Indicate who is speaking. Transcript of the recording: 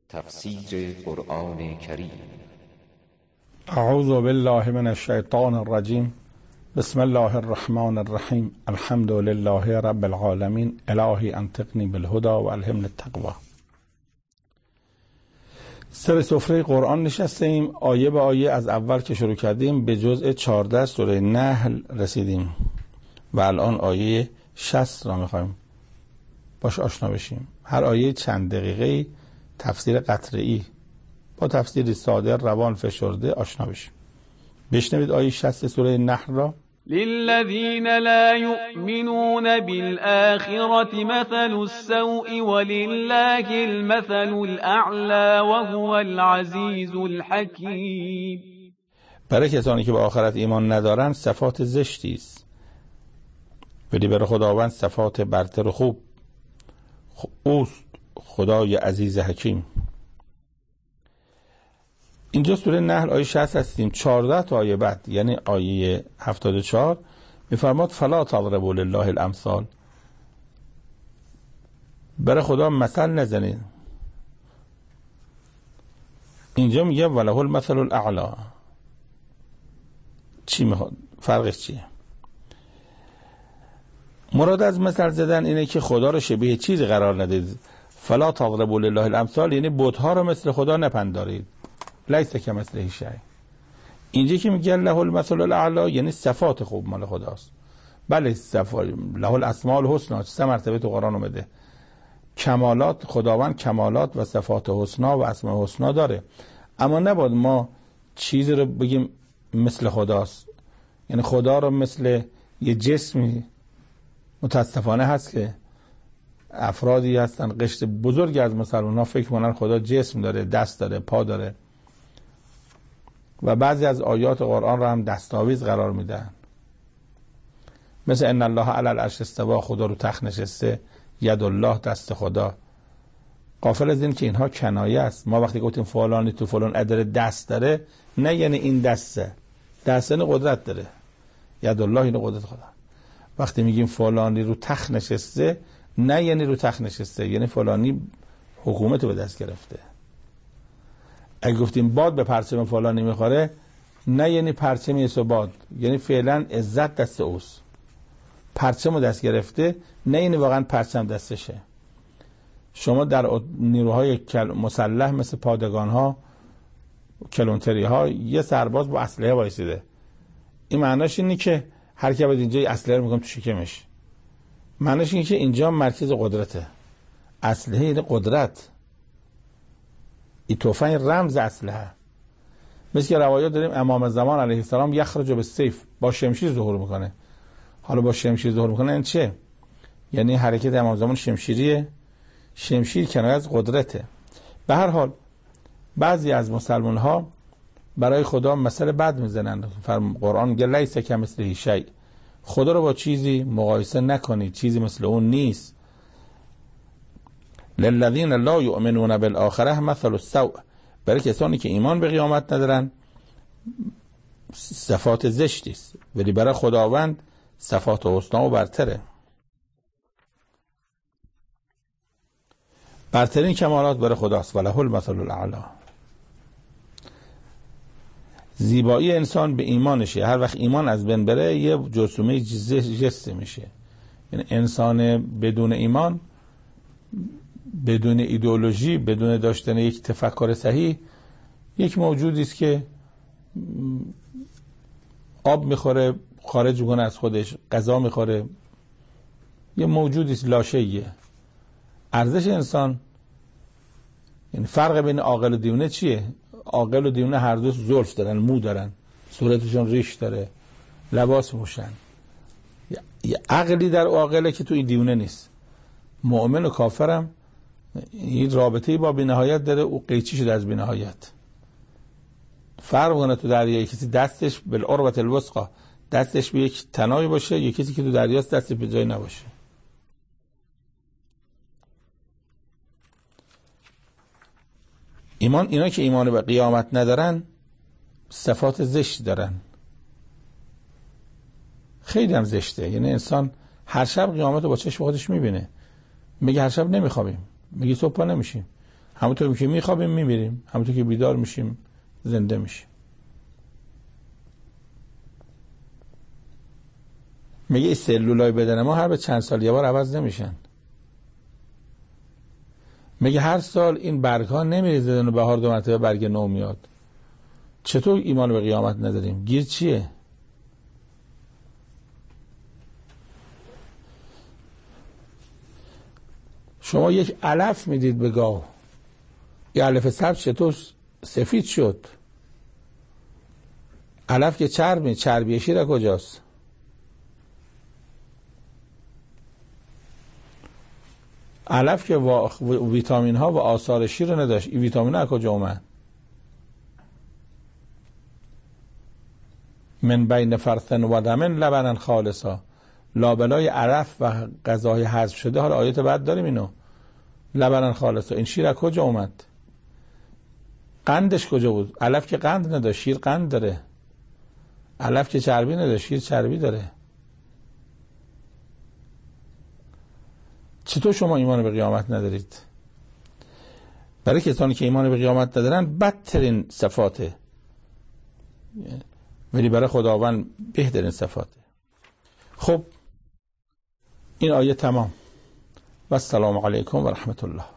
Speaker 1: تفسیر قرآن کریم.
Speaker 2: اعوذ بالله من الشیطان الرجیم. بسم الله الرحمن الرحیم. الحمد لله رب العالمین. الهی انطقنی بالهدى و الهمنی التقوی. سر سفره قرآن نشسته ایم. آیه به آیه از اول که شروع کردیم به جزء 14 سوره نحل رسیدیم و الان آیه 60 را میخوایم باش آشنا بشیم. هر آیه چند دقیقه تفسیر قطعی با تفسیری ساده روان فشرده آشنا بشیم. بشنوید آیه 60 سوره نحل را.
Speaker 3: للذین لا یؤمنون بالآخرة مثل السوء ولله المثل الأعلى وهو العزیز الحکیم.
Speaker 2: برای کسانی که به آخرت ایمان ندارن صفات زشتی است، ولی برای خداوند صفات برتر و خوب. اوست خدای عزیز حکیم. اینجا سوره نحل آیه 60 هستیم. 14 تا آیه بعد یعنی آیه 74 میفرماد فلا تضربوا لله الامثال. برای خدا مثل نزنید. اینجا میگه وله المثل الاعلی. چی میخواد؟ فرقش چیه؟ مراد از مثل زدن اینه که خدا رو شبیه چیزی قرار ندید. فلا تضربوا لله الامثال یعنی بت‌ها رو مثل خدا نپندارید. لیس کمثله شیء. اینجا که میگه له المثل الاعلی یعنی صفات خوب مال خداست. بله صفات له الاسماء الحسنی 3 مرتبه تو قرآن اومده. کمالات خداوند کمالات و صفات حسنا و اسماء حسنا داره، اما نباید ما چیزی رو بگیم مثل خداست. یعنی خدا رو مثل یه جسمی، متاسفانه هست که افرادی هستن قشر بزرگی از مسلمان‌ها فکر کنن خدا جسم داره، دست داره، پا داره و بعضی از آیات قرآن را هم دستاویز قرار میدن، مثل ان الله علی العرش استوی، خدا رو تخت نشسته، ید الله دست خدا. غافل از این که اینها کنایه است. ما وقتی گفتیم فلانی تو فلان اداره دست داره، نه یعنی این دسته این قدرت داره. ید الله این قدرت خدا. وقتی میگیم فلانی رو تخت نشسته، نه یعنی رو تخت نشسته، یعنی فلانی حکومت رو به دست گرفته. اگه گفتیم باد به پرچم فلانی میخوره، نه یعنی پرچم یه باد، یعنی فعلا عزت دست اوست. پرچم رو دست گرفته، نه یعنی واقعا پرچم دستشه. شما در نیروهای مسلح مثل پادگان ها، کلانتری ها، یه سرباز با اسلحه وایسیده. این معناش اینه که هر کی باید اینجا اسلحه رو میگم تو شکمش. معناش اینه که اینجا مرکز قدرته. اسلحه یعنی قدرت. این تفنگ رمز اسلحه. مثل که روایات داریم امام زمان علیه السلام یخرج بالسیف، با شمشیر ظهور میکنه. حالا با شمشیر ظهور میکنه این چه؟ یعنی حرکت امام زمان شمشیریه. شمشیر کنایه از قدرته. به هر حال بعضی از مسلمان ها برای خدا مثل بد میزنن. قرآن میگه لیس کمثله شیء. خدا رو با چیزی مقایسه نکنید، چیزی مثل اون نیست. للذین لا یؤمنون بالآخرة مثل السوء. برای کسانی که ایمان به قیامت ندارن صفات زشتی است، ولی برای خداوند صفات حسنا و برتره. برترین کمالات برای خداست. وله المثل الاعلی. زیبایی انسان به ایمانشه. هر وقت ایمان از بین بره یه جرثومه جسته میشه. یعنی انسان بدون ایمان، بدون ایدئولوژی، بدون داشتن یک تفکر صحیح، یک موجودی است که آب میخوره خارج میکنه از خودش، غذا میخوره، یه موجودی است لاشه‌ایه. ارزش انسان، یعنی فرق بین عاقل و دیوانه چیه؟ عاقل و دیوانه هر دو زلف دارن، مو دارن، صورتشون ریش داره، لباس پوشن. یه عقلی در عاقله که تو این دیوانه نیست. مؤمن و کافرم این رابطه‌ای با بی‌نهایت داره، او قیچی شده از بی‌نهایت. فرق کنه تو دریای کسی دستش بالعروة الوثقی، دستش به یک تنابی باشه، یا کسی که تو دریاست دستش به جای نباشه. اینا که ایمان به قیامت ندارن صفات زشت دارن. خیلی هم زشته. یعنی انسان هر شب قیامت رو با چشم خودش میبینه، میگه هر شب نمیخوابیم، میگه صبح پا نمیشیم. همونطور که میخوابیم میمیریم، همونطور که بیدار میشیم زنده میشیم. میگه این سلولای بدن ما هر به چند سال یه بار عوض نمیشن. میگه هر سال این برگ ها نمیریزه و بهار 2 مرتبه برگ نو میاد. چطور ایمان به قیامت نداریم؟ گیر چیه؟ شما یک علف میدید به گاو، این علف سبز چطور سفید شد؟ علف که چربی شیر کجاست؟ علف که ویتامین ها و آثار شیر رو نداشت، این ویتامین ها کجا اومد؟ من بین فرثن و دمن لبنا خالصا، لابلای علف و غذای حذف شده. حالا آیت بعد داریم اینو، لبنا خالصا. این شیر از کجا اومد؟ قندش کجا بود؟ علف که قند نداشت، شیر قند داره. علف که چربی نداشت، شیر چربی داره. چطور شما ایمان به قیامت ندارید؟ برای کسانی که ایمان به قیامت ندارن بدترین صفاته، ولی برای خداوند بهترین صفاته. خب این آیه تمام و السلام علیکم و رحمت الله.